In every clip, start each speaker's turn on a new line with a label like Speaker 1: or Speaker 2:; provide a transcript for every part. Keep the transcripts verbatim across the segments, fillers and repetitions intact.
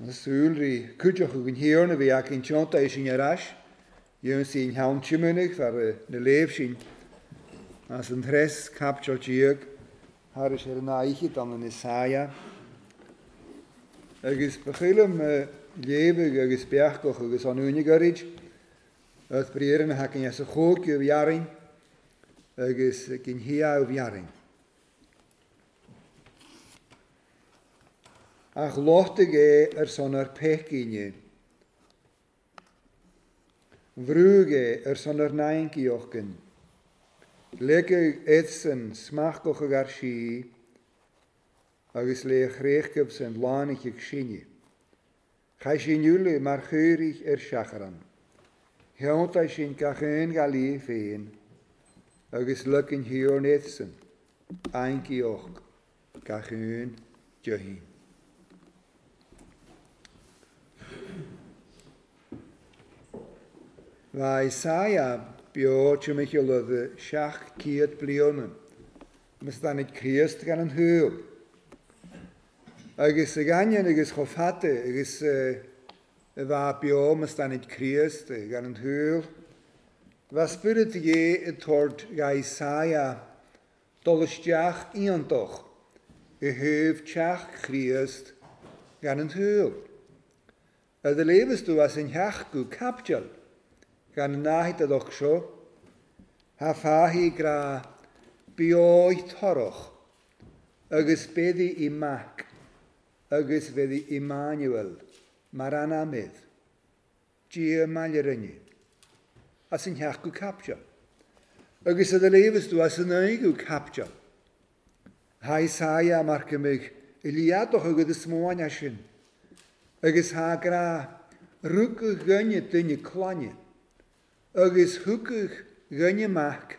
Speaker 1: Sŵlri cwtioch yn hir na fi ac yn tionta is yn arash. Yw'n sy'n hawn timunig ar y lef sy'n as yn tres captio diog har is er yn aichi dan yn Isaiah. Agus bechylum lefig agus beachgoch agus an unig arid. Yd brieren hac yn ys y chog yw iarin agus gyn hia yw iarin. Ach lochtig e er son er pechginje. Vrúge er son er nainkiochin. Lege etsen smachgoch ag ar si, agus le chreichgeb sen lanich ag sinje. Chai sin jule mar cheurig er shacharan. Heont ai sin gachyn gali fein, agus lukken hiorn etsen, ainkioch gachyn johin. Wa Isaiah bio tjum ich jul de schach kiet blionen. Mis dan het Christ gan een heul. Agus ganjen agus chofate agus wa bio mis dan het Christ gan een heul. Was spirit je het tord ga Isaiah dolstjach iantoch. E heuf tjach Christ gan een heul. De levens tu was een hach gu kapjal. Gan nahid a doch sio, ha fahi gra bioi toroch, agus beddi I mac, agus beddi Emmanuel, mar anamydd, gia malyrynnu, as yn hiach gw captio. Agus yd y lefys dw as yn ei gw captio. Ha Isaiah mar gymig, iliadoch agad ysmwan asyn, agus ha gra rwg y gynnu dyn y clonnu. Agus hwgwch gynnu mac,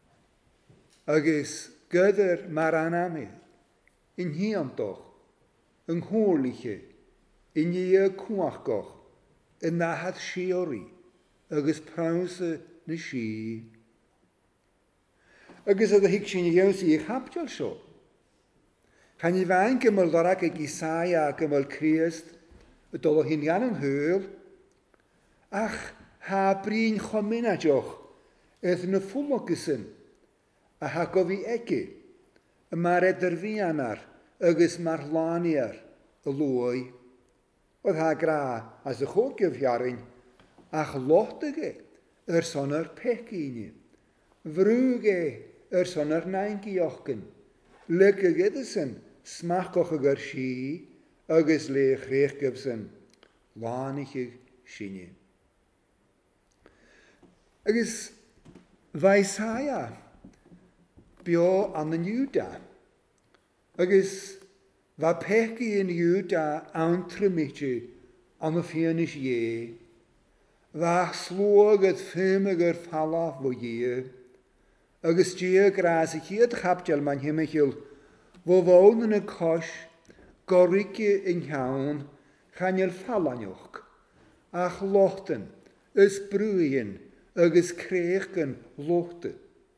Speaker 1: agus gyda'r mar anamydd, yn hiantoch, yng nghorliche, yn ie cwachgoch, yn nahad siori, agus prawse na si. Agus ydych hig sy'n iawn sy'n eich hapdiol sio. Chan I fain gymol dorag ag Isaiah gymol Christ, y dolo hyn gan yn hyl, ach, ha brin chomina joch, edd na ffwlogysyn, a ha gofi egi, y mar edr fi anar, agos mar laniar, y lwy. Oedd ha gra, as y chogiof iarin, ach lochtige, yr son yr pechini, vrwge, yr son yr naingiochgyn, lygig edysyn, smachgoch ag ar si, agos le chreichgybsyn, lanichig sinni. Agus va Isaiah bio an yn Juda. Agus va pechgi yn Juda antrymiti an y fianis ie. Va slwag at ffymig yr falaf fo ie. Agus dia gras i chiad chapdial man hymachil fo fawn yn y cos gorigi yn iawn chanel falanioch. Ach lochten ys brwyn agus creich gan lochte.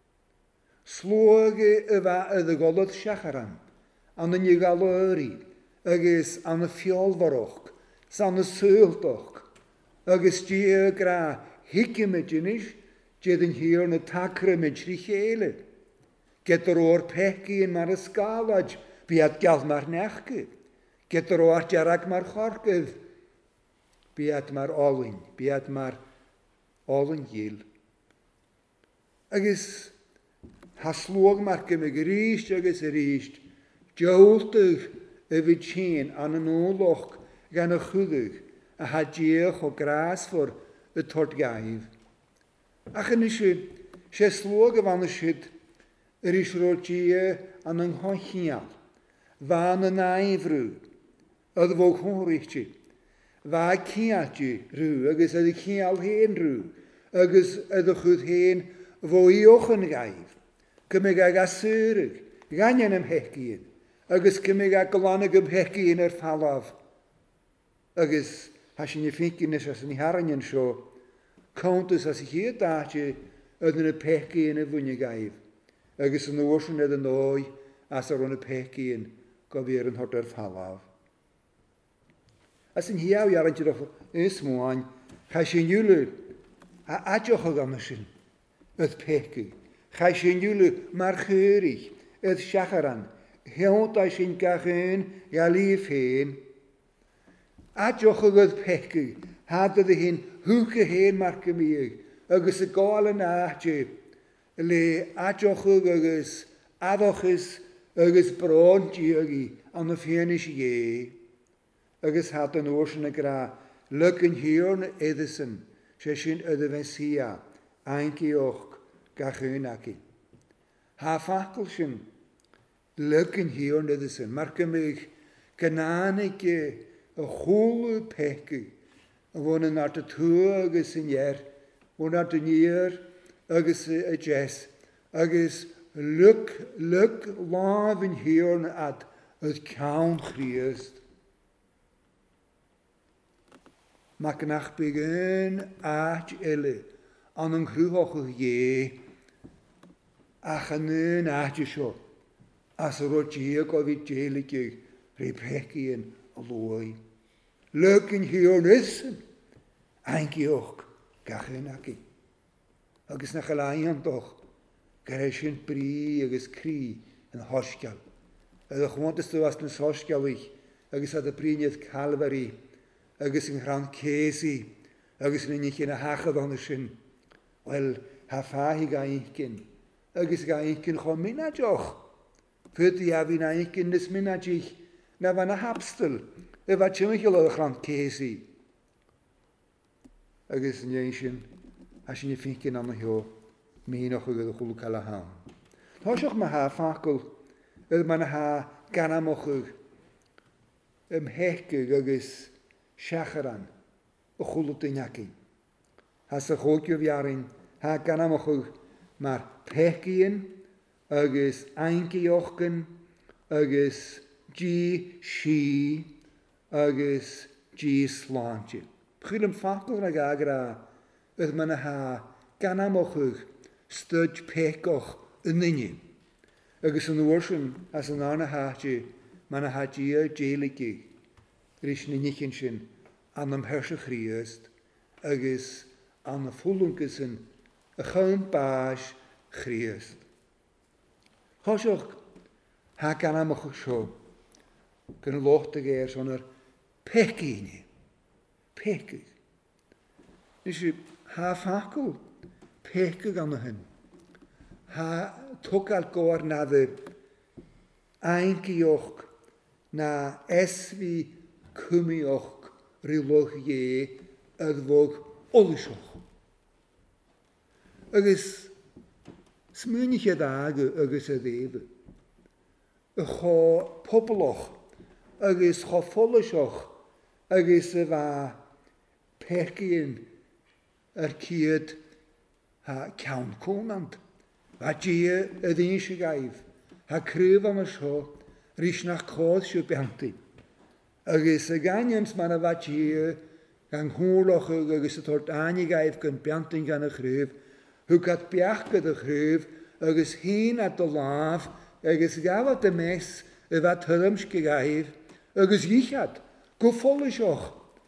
Speaker 1: Slóge y fa ydd y golod siacharan, an y nigalori, agus an y fiolfaroch, san y syldoch, agus di y gra higimidinish, jedd yn hir na tacrymid richele. Gedr o'r pechgi yn mar ysgalad, biad gal mar nechge. Gedr o'r jarag mar chorgydd, biad mar olyn, biad mar olyn gil. Agus haslwg mar gymig rysg agus rysg, dioltig y fyd chyn an yn oloch gan y chwyddig a hadiach o gras for y tord gaif. Ach yn ysyd, se slwg y fan ysyd, yr isrol dia an yng nghochial, fan y naifrw, yd fo chwrich fa ciati rhyw, agos ydy cial hen rhyw, agos ydy chwyd hen fo I och yn gaif, gymig ag asyrig, ganyan am hegin, agos gymig ag golanig am hegin yr falaf, agos hasyn I ffingin nes as yn I haran yn sio, countus as I hir dachi ydyn y pegin y fwyni gaif, agos yn ywysyn ydyn oi as ar o'n y pegin gofir yn hodau'r falaf. as yn hiaw iawn ti'n rhaid ysmwain, chai sy'n iwlu a adioch o gan ysyn, ydd pegu. Chai sy'n iwlu mae'r chyrich, ydd siacharan, hewn da sy'n gachyn galif hyn. Adioch o ydd pegu, had ydy hyn hwch y hyn marc y mig, agos y gol yn adio, le adioch o agos adochus agos bron diog an y fianis ie. Agus had yn orsyn y gra, lyg yn hiwr edysyn, se sy'n yddyfensia, aingi och gachyn ac i. Ha ffacl sy'n lyg yn hiwr edysyn, marc ymig gynanig y chwlw pegu, a fwn yn at y tŵ agos yn ier, fwn at y nir agos y jes, agos lyg, lyg laf yn hiwr ad ydd cawn chriast. Mac nach begyn at ele an yn chrwch o ie ach yn yn at isio as yr o diag o fi delig ag rhywbeth yn lwy. Lyg yn hiwr nysyn aingiwch gachyn ac i. Agus na chalaen doch gyrraes yn bri agus cri yn hosgal. Ydych chwant ystod as yn hosgal ich agus ad y briniad Calvary agus yn rhan cesi, agus yn unig yn y hachad o'n ysyn. Wel, ha ffahi ga eincyn, agus ga eincyn cho minad och. Fyddi a fi'n eincyn nes minad ich, na fan a hapstel, y fa tymich o lodd rhan cesi. Agus yn eincyn, a sy'n ei ffyncyn am y hio, mi'n och ag ydych chwlw cael a hawn. Thosioch ma ha ffacl, ydych ma'n ha ganamoch ag, ymhegig agus siacharan o chwlw dynagin. Has y chwgio fiarin ha gan am ochwg mae'r pegin agus aingiochgan agus gi si agus gi slantje. Chwyl yn ffacol rhaid agra ydd ma'n ha gan am ochwg styd pegoch yn nynnu. Agus yn wrsyn as yn arna haji ma'n ha gia jeiligi. Rys ni nichyn sy'n an am hersach chriast, agus an y ffwlwngys yn y chyn bas chriast. Chosioch ha gan am o'ch sio, gan y locht ag er son yr pegi ni. Pegi. Nes i ha ffacl pegi gan y hyn. Ha togad go'r nadde aingioch na esfi cymioch rhywloch ie ydfog olisioch. Agus smynich y dag agus y ddef. Y cho pobloch agus cho folisioch agus y fa pegin yr cyd ha cawn conant. Fa gia y ddyn sy'n gaif. Ha cryf am y sio rys nach codd sy'n bianti. Agus y ganiams ma'n y fat i gan hwrloch agus y tort anigaif gan biantyn gan y chryf, hwg at biach gyd y chryf, agus hyn at y laf, agus gafod y mes y fat hyryms gygaif, agus ichad, gwffolisioch,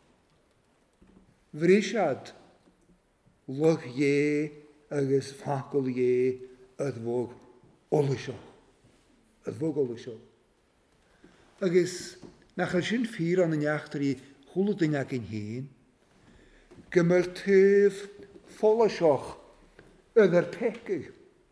Speaker 1: frisiad, loch ie, agus ffacol ie, ydfog olisioch. Ydfog olisioch. Agus nach al sy'n ffyr an yn iachter i chwlwyd yn ag yn hyn, gymryd tyf ffolasioch ydy'r pegig.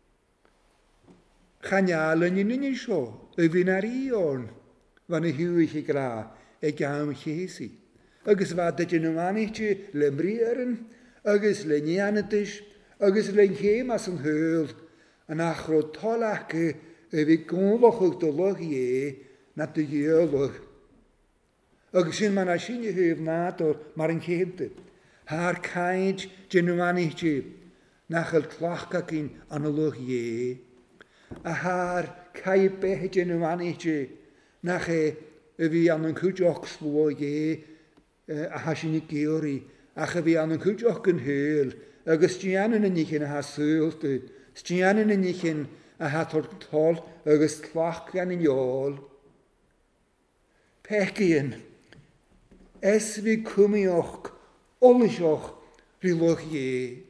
Speaker 1: Chanial yn un yn sio, y fi'n ar ion, fan y hwych i gra, e gawn chesi. Agus fa dydyn nhw'n anig ti le mriaren, agus le nianadys, agus le nhem as yn hyl, yn achro tolach y fi gonloch o'ch dolog i e, na dy iolwch. Agus sy'n ma'n asyn i hyf nad o'r mar yn cebdy. Ha'r caid dyn nhw'n anig ti, nach yl tlach ac un analwch ie. A ha'r caid beth dyn nhw'n anig ti, nach e y fi an yn cwdioch slwo ie, a hasyn i geori, ach y fi an yn cwdioch yn hyl, agus dian yn unig yn a ha syllt, dian yn unig yn a ha tortol, agus tlach gan yn iol. Pegin, es vi cwmioch, olisioch, rilwch ie.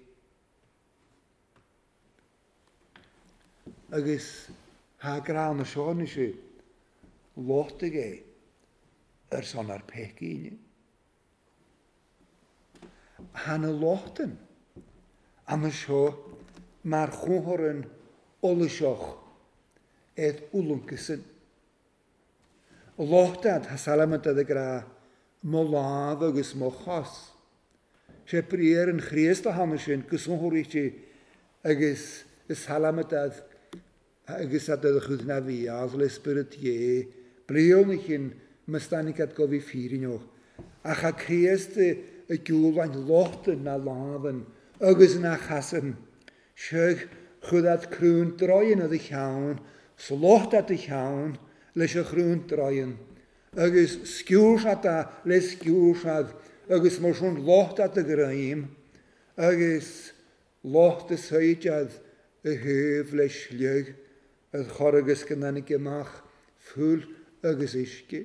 Speaker 1: Agus ha gra na Seán is locht ge er son ar pechgine. Han y lochten am y sio mae'r chwhoryn olisioch edd ulwnkysyn. Lochtad ha salamad ad y gra molaf agus mochos. Se prier yn chriest o hanesyn gysonhwrig ti agus y salamad ad agus ad ydych chwyd na fi as le spirit ie bleon ich yn mystanig ad gofi ffyrin o. Ach a chriest y gwlwain lochten na lafen agus na chasyn. Siog chwyd ad crwn droien ad y llawn, slocht ad y llawn, leis y crwn droien. Agus sgiwrs ad a le sgiwrs ad, agus mor swn locht ad y graim, agus locht y syd ad y hyf leis liog, y choragus gyda'n gymach, ffwl agus isgi.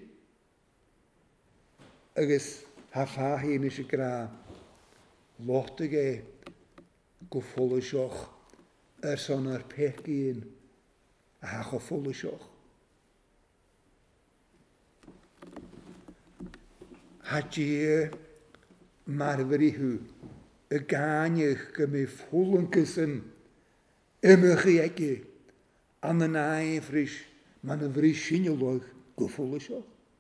Speaker 1: Agus ha fa hyn is y gra, locht y ge, go ffwlysioch, er son ar pechgyn, a ha go ffwlysioch. Ha die marfyr i hw, y gannych gymi ffwlynkysyn, ymych i egi, an y nae fris, man y fris sinylwg, go ffwlysioch.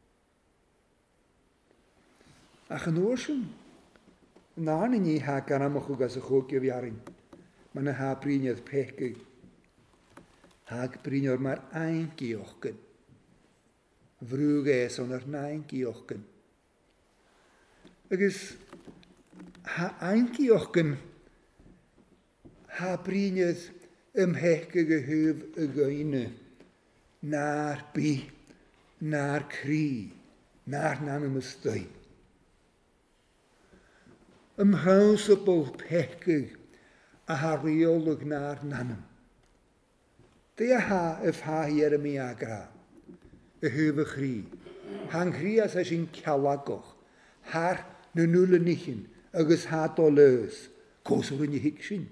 Speaker 1: Ach yn orsyn, na ni ni ha garamach o gas y chwg i fiarin. Man y ha brynydd pechgyg. Hag brynio'r mae'r ein giochgyn. Frwg es o'n yr nain giochgyn. Agus ha ein giochgyn ha brynydd ymhechgyg y hyf y gwyne. Na'r bi, na'r cri, na'r nan ymystoi. Ymhawsybl pechgyg a ha reolwg na'r nanam. Dy a ha yf ha hier ym i agra, y hyf y chri. Ha'n chri as as i'n cialagoch, har na nŵl y nichyn, agos ha do leus, coswr yn i hicsyn.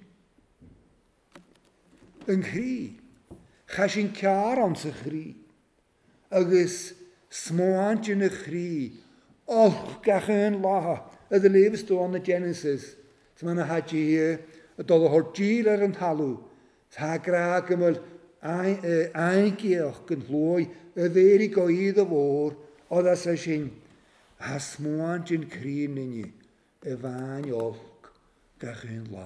Speaker 1: Yn chri, chas i'n ciar ans y chri, agos smoant yn y chri, olch gach yn laha, ydy lefys do an y Genesis, sy'n ma'n a hadji hier, y dod o hor gil ar yn halw, sa gra gymol eingeoch yn hlwy, y dderi go idd o fôr, oedd as a sy'n a smwant yn crin yn ni, y fain olch gach yn la.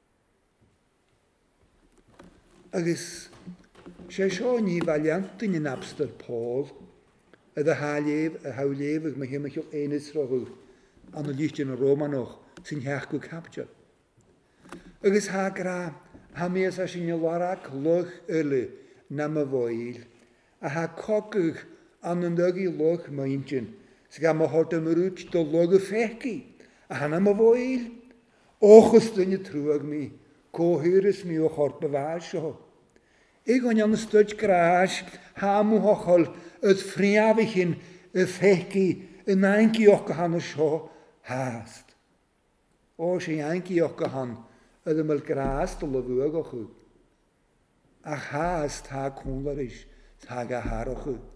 Speaker 1: Agus, se sio ni valiant yn yn abstyr Paul, ydy halef, y hawlef ag mae hymach o'ch enys rohwr, an y licht yn y Romanoch, sy'n heach go capture. Agus ha gra, ha mi as a sy'n ylwarach loch yle na my foel, a ha cogwch an yn dygu loch myntyn, sy'n gael my hort am rwyd do loch y fechgi, a ha na my foel, och ystyn y trwag mi, cohyrys mi o'ch hort befas o. Ig o'n an ystod gras, ha mw hochol, yd ffriafich yn y fechgi, yn eingi o'ch gahan o sio, haast. O, sy'n eingi o'ch gahan, yd ymwyl gras do lyfwag o'ch yw. Ach haast ha cwnlarish, ha gahar o'ch yw.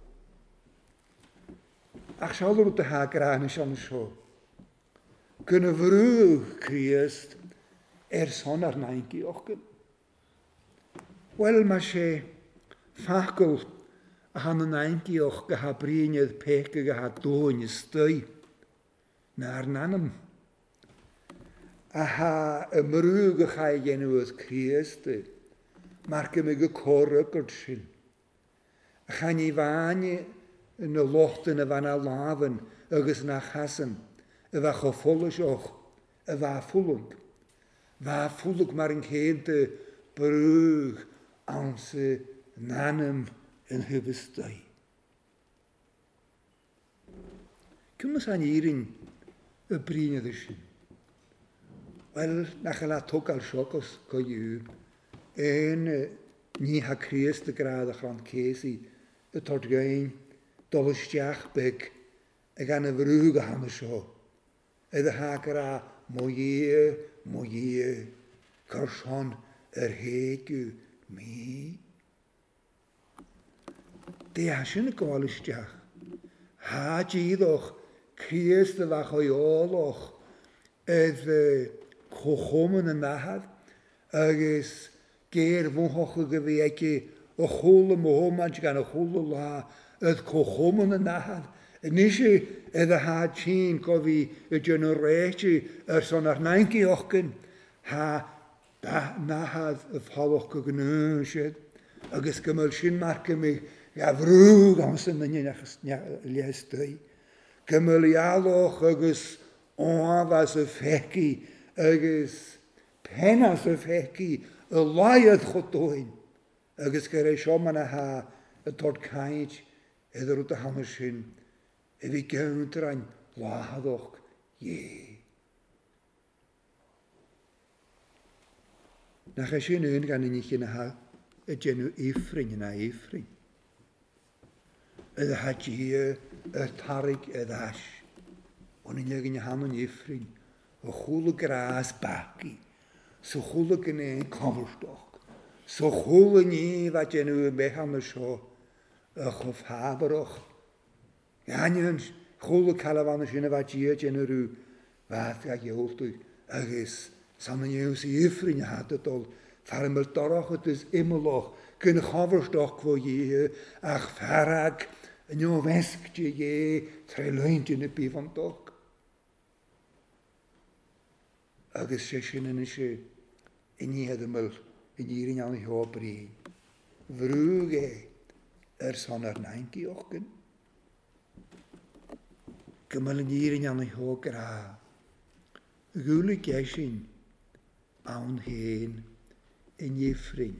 Speaker 1: Ach siol rwyd y ha granis o'n sio. Gyn y frwg Christ, er son ar naingi o'ch gyn. Wel, mae se ffacl a han yn eingi o'ch gaha brynydd pech gaha dôn y stwy. Na'r nanam. A ha y mrwg a chai genwyd Christ, mae'r gymig y corwg o'r sy'n. A chan i fan yn y locht yn y fan a lafen, agos na chasyn, y fa chofolys o'ch, y fa ffwlwg. Fa ffwlwg mae'r yn ceint y brwg ans y nanam yn hybystau. Cymys a'n irin y brynydd ysyn. Wel, na chael a tog al siocos go yw. En ni ha Christ y grad a chrant cesi, y tord gain, dolys diach beg, ag an y frwg a hanna sio. Ydw hagar a moie, moie, cyrsion yr hegw mi. De asyn y golysdiach. Ha dîddoch, Christ y fach o'i oloch, edd cochom yn y nahad, agos geir fwchoch y gyfeigi, o chwl y mohomad gan y chwl y la, edd cochom yn y nahad. Nisi edd y ha tîn gofi y dyn nhw rechi yr son ar naingi ochgyn, ha da nahad y ffaloch y gnwysyd, agos gymyl sy'n marca mi ga frwg am sy'n yn achos liestau. Gymyl i aloch agos oaf as y ffegi, agos penas y ffegi, y laiad chodwyn. Agos gyda sio man a ha y dod caid edrych wrth y hamar sy'n e fi gawntran lahadoch ie. Nach eisiau yn gan i ni chi'n ha y genw eifrin yna eifrin. Ydw ha gi y tarig y ddash. O'n i'n leg yn hamon eifrin. O chwl y gras bagi. So chwl y gynnau cofrstoch. So chwl y ni fa genw y bechan y sio. Y chof haberoch. Ganyan chwl y calafan y sy'n y fa gia genw rhyw. Fath ag eoltwy. Agos san yn ews i eifrin y hadadol. Far ymwyl doroch ydys imoloch. Gyn chofrstoch fo ie. Ach farag. Yn yw fesg di ie, trelwynt yn y bifantog. Agos sy'n yn eisiau, yn i hedyml, yn i'r un an i ho bri. Frwg e, yr son ar naingi ochgyn. Gymyl yn i'r un an i ho gra. Gwlig eisiau, awn hen, yn eifrin.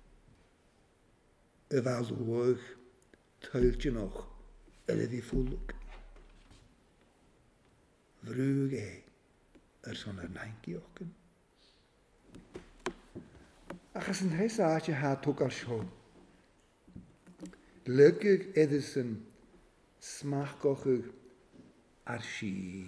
Speaker 1: Y falwg, Tuiltje nog, eller vi fulg. Vrug e, er sånn er neinki okken. Achas yn hys a je ha tok al sjå. Lykkig edison smakkochig ar schi.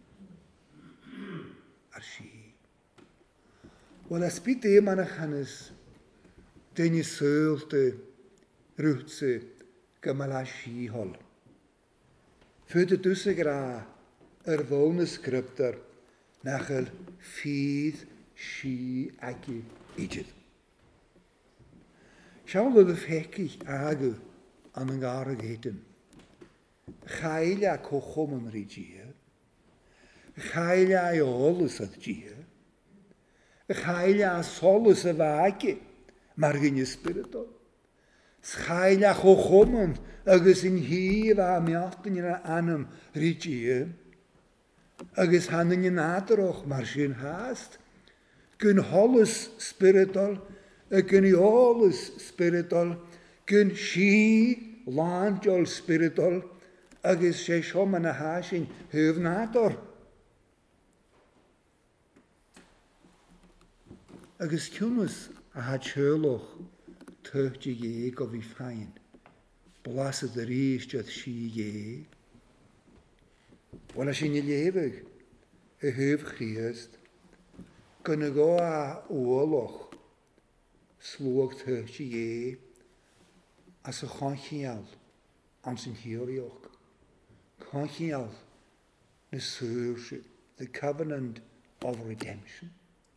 Speaker 1: Ar schi. Wel as byd e man a channes, den je sølte, rutse, gymala si hol. Fyd y dwys y gra yr fôn y sgryptar nach yr ffydd si ag i idyd. Siawl oedd y ffegich agw an yn garag hedyn. Chael a cochom yn rhi gia. Chael a eolus ad gia. Chael a solus y fagi. Margyn ysbrydol. Schail a chochomon, agos yn hif a mialtyn yn anam rydych. Agos hanyn yn adroch mar sy'n hast. Gyn holus spiritol, gyn iolus spiritol, gyn si landiol spiritol, agos se siom yn a hasyn hyfnador. Agos tiwnus a had sioloch, Tucht je je gof i ffain. Blasyd yr eistedd si je. Wel as i'n i lefyg, y hyf chiast, gyn y go a oloch, slwag tucht je je, as y chanchial, am sy'n hirioch. Chanchial, na sŵrsy, the covenant of redemption.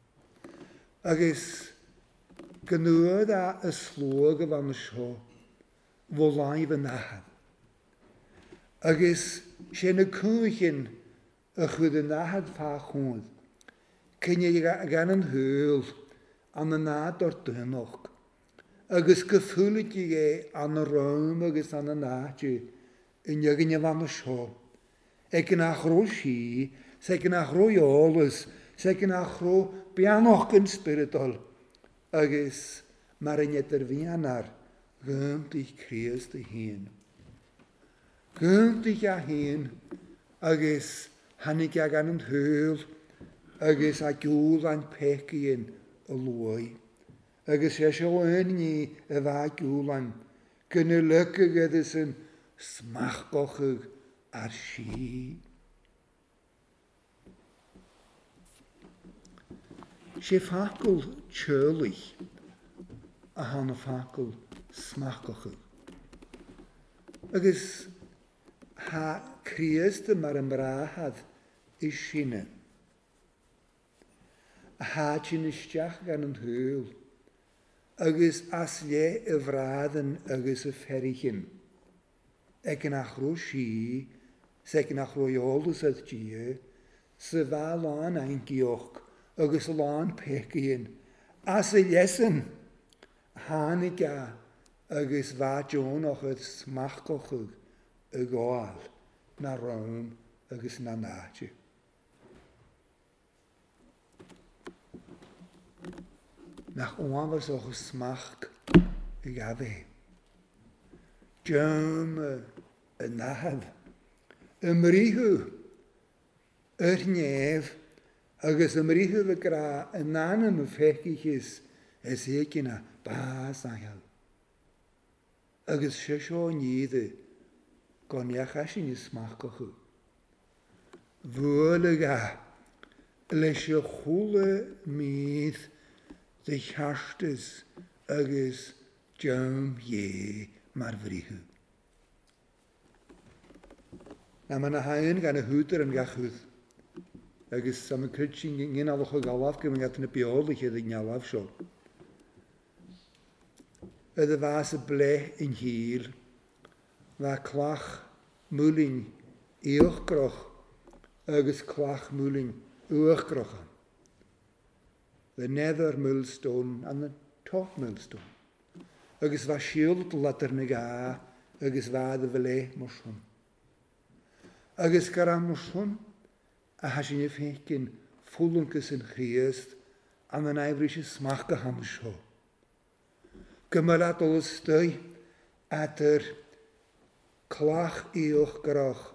Speaker 1: Agos, Gynwyd a y slwag y fan y sio, fo laif y nahad. Agos, sy'n y cwchyn y chwyd y nahad fa chwyd, cyn i gan yn hyl an y nad o'r dynoch. Agos gyffwlyd i ge an y rhaum agos an y nad i, yn ygyn y fan y sio. Ec yn achro si, sec yn achro iolus, sec yn achro bianoch yn spiritol. Agos mar yn edrych fi anar, gynt i'ch Christ y hun. Gynt i'ch a hun, agos hannig ag an yn hyl, agos a gŵl a'n pegi yn y lwy. Agos eisiau yn ni y fa gŵl a'n gynnylygig edrych yn smachgochig ar si. sé facul tjölich a hanna facul smacochu. Agus ha Christa mar an brahad is sinne. A ha sin isteach gan an húl. Agus as le y fraden agus y ferichin. Ec nach rosi, sec nach roiolus ad die, se va lan ein gioch, agus lan pekien. As y lesen, haniga, agus va John och het smachkochug, y goal, na Rome, agus na naatje. Nach onwas och smach, y gafe. Jum y nahad, y mrihu, yr nef, agus y mrihu fy gra, y nanam y fechis, ys egina, bas ahel. Agus sysio nidde, goniach asin y smach gochu. Fwylyga, lesio chwle mydd, dy chastus, agus jum ye, mar vrihu. Na man a hain gan a húter an gachúð. Agus sam a kyrtsin gyn alwch o galaf gym gat na biolich edd yn alaf sio. Edd y fas y ble yn hir, fa clach mwlyn uwchgroch, agus clach mwlyn uwchgroch. The nether millstone and the top millstone. Agus va shield later na ga, agus va de vele moshun. Agus gara moshun, a hasin y feikin fulunkus in Christ, an an eivrische smachke hamsho. Gymalat ol stui, at er clach eoch grach,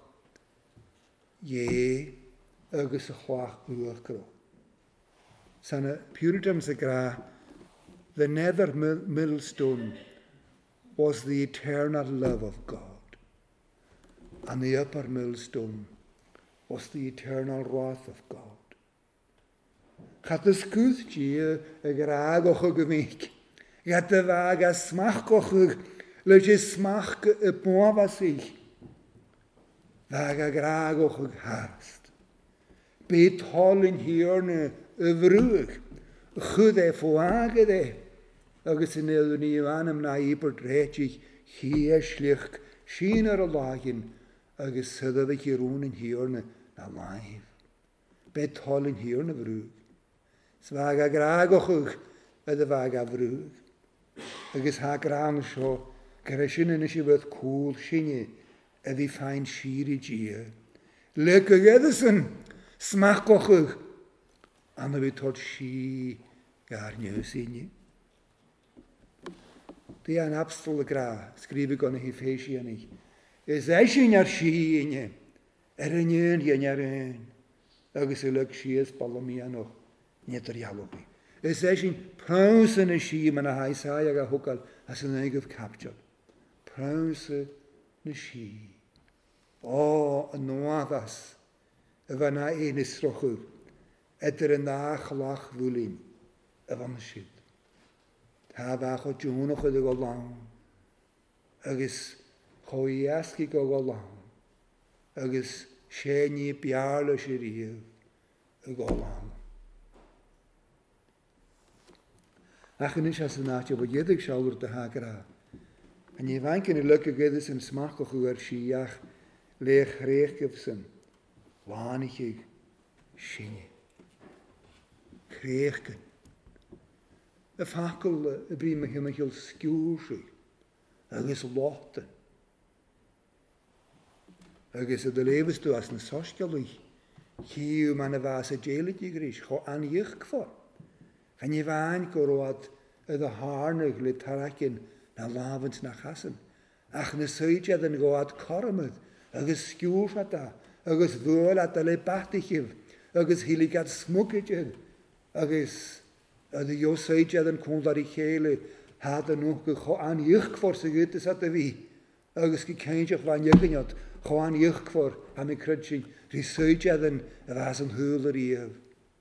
Speaker 1: ye, agus a clach uoch grach. Sana Puritans a gra, the nether millstone was the eternal love of God. And the upper millstone was the eternal wrath of God. Gaat de scuth die a gragoch a gemik. Gaat de vaga smachgoch le je smach a point was ich. Vaga gragoch haast. Bet holin hierne a vrug. Goed e foage de. Agus in el ni anam na iper dreitich hier schlich schiener a lagin. Agus sydda fe chiroon in hierne na laif. Bet holin hierne vrug. Svaga gragoch yd y vaga vrug. Agus ha gran sio, gyda sy'n yn eisiau fod cwl sy'n ydi ffain sir i gia. Lyg y gyda'n smach gochwch. Anna fi tod si gar nys i ni. Di an abstol y gra, sgrif y gona hi ffeisi yn eich. Ys eisiau ar si i ni. Er yn un yn ar un. Agus y lyg si ys balomi anoch. Niet er jalopi. Ys eisiau praws yn y si man a haisai ag a hwgal as yn eigaf captio. Praws yn y si. O, yn noadas. Y fanna ein isrochw. Edr yn dda chlach fwlyn. Y fan y syd. Ta fach o dŵn o'ch ydy go lawn. Agus choi asgi go go lawn. Agus sieni biarlo sy'r iw. Y go lawn. Ach yn eisiau sy'n atio bod yedig siawr dy hagra. Yn ei fain cyn i lyg y gyda's yn smach o'ch yw ar siach lech rech gyfsyn. Wanig ig syni. Crech gyn. Y ffacol y bri mae hyn mae'n sgiwrsi. Agus loten. Agus y dylefys dwi as na sosgiolwch. Hiw man y fas y jeilig i gris. Cho anich gfor. Gan i fain gorwad y ddaharnig le taracin na lafant na chasan. Ach na swydiad yn goad corymyd, agus sgiwrs a da, agus fwyl a da le batichif, agus hiligad smwgidjad, agus ydy yw swydiad yn cwndar i cheile, had yn nhw'n cho an i'ch ffordd sy'n gyda's a da fi, agus go céintach bhain dheagainead cháin íochhór a mi crud sin rí suideadan a bheits an thuúlar íomh.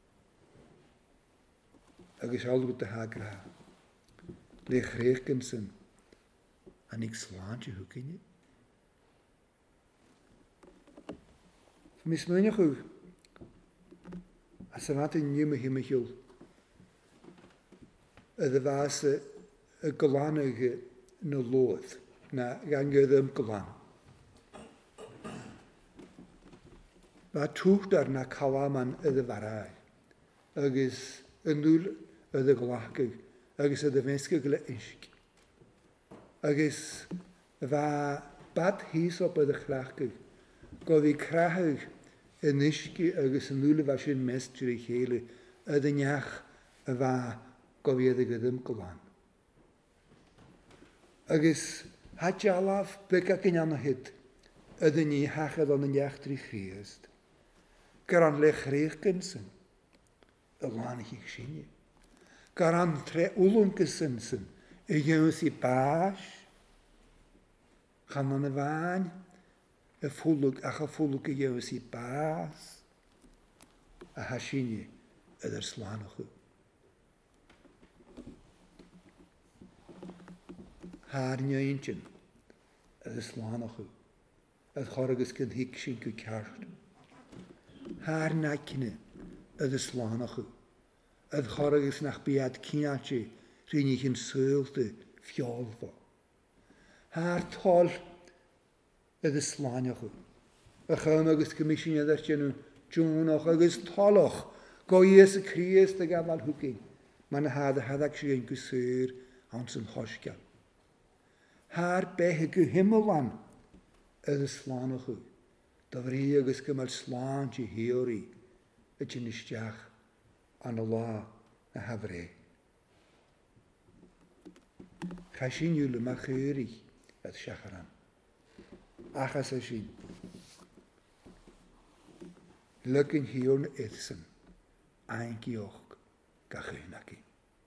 Speaker 1: Agus algút a hagra. Le chréchgan san an ag sláinte thucinne. Mis muine chu a sa bhaint in nniume himiisiúil a dda bheits a golánaige na lóð na gangad am golán. Ba túchtar na cawaman a dda bharaig agus yn nŵl a dda glachig agus a dda fensca gla isg. Agus fa bad hys op a dda chlachig go fi crachig yn isgi agus yn nŵl a fa sy'n mestri chéle a dda neach a fa go fi a dda gydym golán. Agus had jalaf beka kinyan hit ydy ni hachad o'n yn iach tri Christ. Garan le chreichgensen y lan ich sinne. Garan tre ulun gesensen y jöns i baas. Gan an y fain y ffwlwg ach y ffwlwg y jöns i baas. A ha sinne ydy'r slanach. Haar njöintjen, ydy slanach. Ydy choragus gyn hig sy'n gwycarcht. Haar naikine, ydy slanach. Ydy choragus nach biad ciatje, ryn ich yn sylde fiolfa. Haar tol, ydy slanach. Y chym agus gymysyn ydy'r genw Jonach agus toloch, go ies y Christ y gafal hwgyn. Mae'n had y hadag sy'n gysur ans yn hosgal. Haar behe gu himmelan ydy slanach. Da fri agus gymal slan ti hiori y gynistiach an y la na hafre. Chasyn yw lyma chyri ydy siacharan. Achas a sy'n. Lygyn hiorn edson ein gioch gachynagi.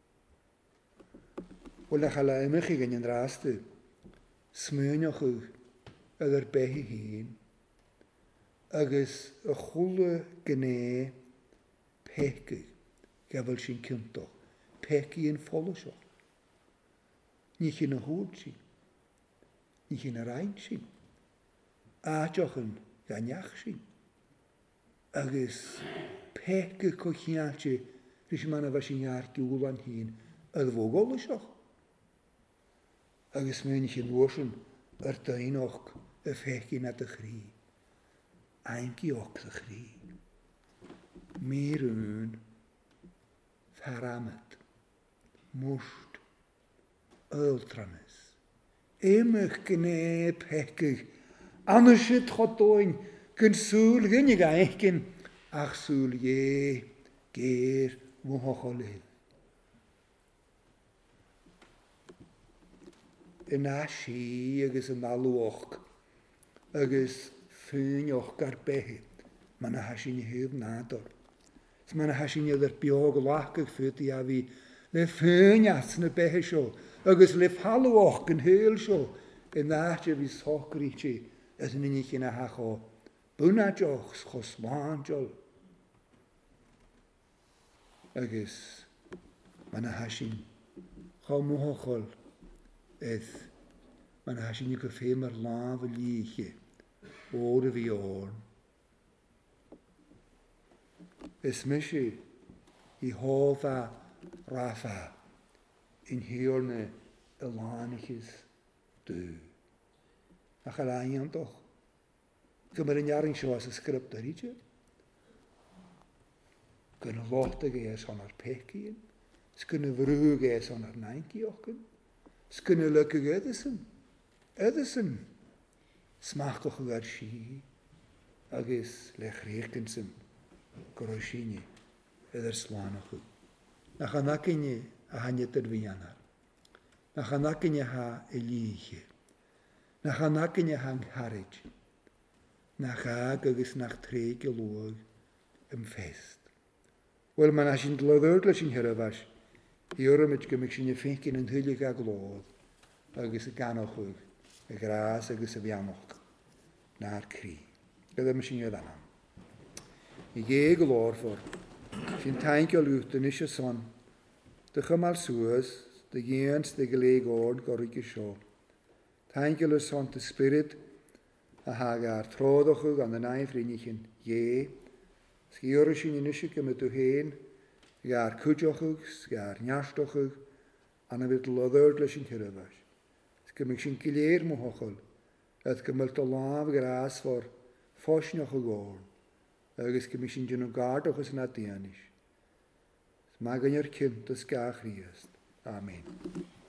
Speaker 1: Wel a chala ymych i ganyan rastu. Smynioch yw ydy'r behi hun, agus y chwle gyne pegu, gafel sy'n cyntoch, pegu yn ffolwsioch. Nich yn y hwyd sy'n, nich yn yr ein sy'n, adioch yn ganyach sy'n, agus pegu cochiatje, rys yma na fa sy'n ar diwlan hun, ydy fwgolwsioch. Agus mynd ich yn wysyn yr dynoch y ffegin at y chri. Ein gioch y chri. Mir un, faramet, mwst, yltranes. Emych gyne pegig, anusit chodoin, gyn sŵl gynnig aichgyn, ach sŵl ie, ger mwhocholydd. Yn asi agus yn alwch agus ffynioch gar behe. Mae'n hasin i hyf nador. Mae'n hasin i ddyr biog lach ag ffyd i a fi le ffynias yn y behe sio agus le falwch yn hyl sio yn ddach a fi socri ti ydyn ni'n ich yn a hacho bwna joch schos wan jol. Agus mae'n hasin cho mwhochol Edd, mae'n hasin i gyffeim ar laf y liche, o'r y fi orn. Ys mysi i hofa rafa in hiorne y lanichys dw. Ach al aian doch. Gymryd yn iarin sio as y sgrypt ar eich. Gyn y lot ag eis on ar pecyn. Sgyn y frwg eis on ar nainci ochgyn. Sgyn y lygig edysyn. Edysyn. Smachgoch ag ar si. Agos lech reichgynsyn. Goroesini. Edder slanoch ag. Nach anakini a hanyet yr fianar. Nach anakini ha eliche. Nach anakini ha ngharij. Nach ag agos nach treig y lwag ym fest. Wel, mae'n asyn dlodwrdla sy'n hyrafas. I o'r ymwyd gymig sy'n effeithgyn yn hylig ag lodd, agos y ganoch ag y gras agus y fianwch na'r cri. Gyda mi sy'n ydyn am. I ge glor for, sy'n tainc o lwt yn eisiau son, dy chymal sŵas, dy gyns dy gyleg ord gorig i sio. Tainc o lwt son dy spirit, a hag ar troddwch ag an y naif rynnych yn ie, sgior sy'n yn eisiau gymryd o hen, gar cwdioch ag, gar niastoch ag, an y fydd loddwyd leis yn tyrifas. Gymig sy'n gileir mwyhochol, yd gymryd o laf gras for ffosnioch o gorn, agos gymig sy'n dyn o gardoch ys yna dianis. Mae gan i'r cynt ys gach riast. Amen.